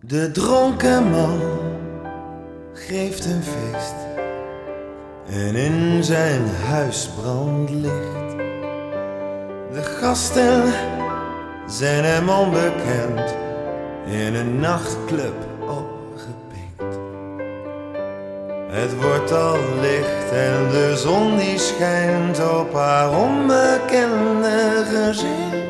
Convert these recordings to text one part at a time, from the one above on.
De dronken man geeft een feest en in zijn huis brandt licht. De gasten zijn hem onbekend, in een nachtclub opgepikt. Het wordt al licht en de zon die schijnt op haar onbekende gezicht.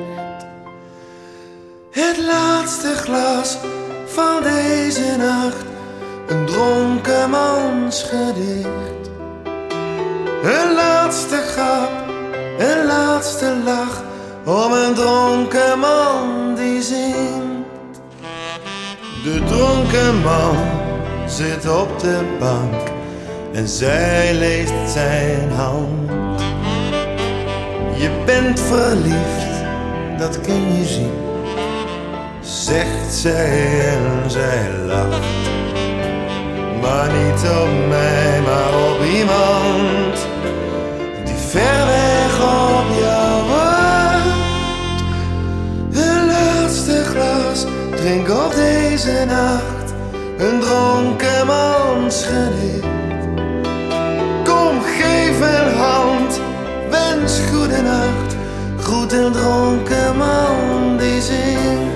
Het laatste glas van deze nacht, een dronken mans gedicht. Een laatste grap, een laatste lach, om een dronken man die zingt. De dronken man zit op de bank en zij leest zijn hand. Je bent verliefd, dat kun je zien, zegt zij en zij lacht. Maar niet op mij, maar op iemand die ver weg op jou wacht. Een laatste glas, drink op deze nacht, een dronken mans gedicht. Kom, geef een hand, wens goedenacht, groet een dronken man die zingt.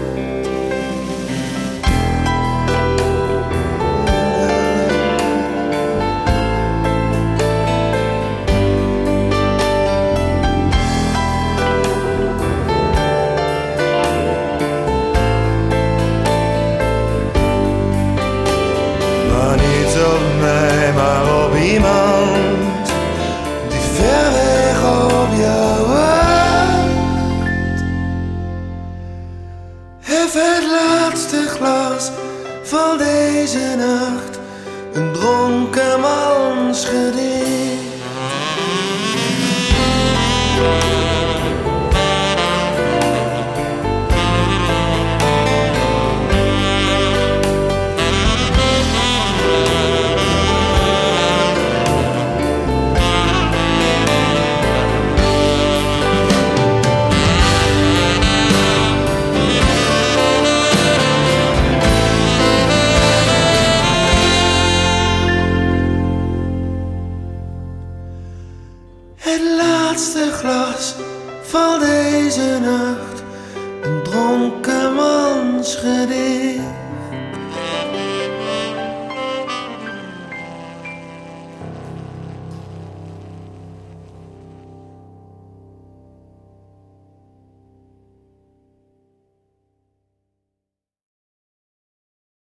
Maar op iemand die ver weg op jou wacht. Hef het laatste glas van deze nacht, een dronken mans gedicht. Het laatste glas van deze nacht, een dronken mans gedicht.